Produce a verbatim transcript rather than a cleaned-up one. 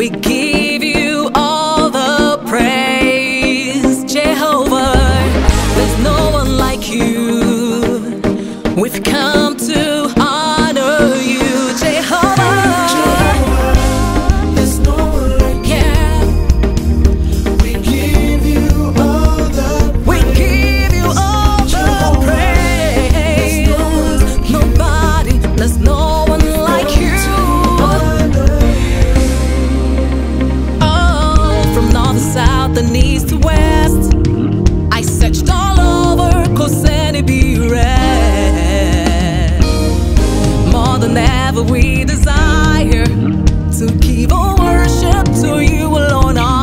We give you all the praise, Jehovah. There's no one like you. We've come to honor you, Jehovah. Jehovah, there's no one like Yeah, you. We give you all the we give you all the Jehovah, praise. there's no one like you. Nobody, there's no one like you. Oh, from north to south and east to west, I searched all over, cause any be rest. More than ever we desire to give our worship to you alone.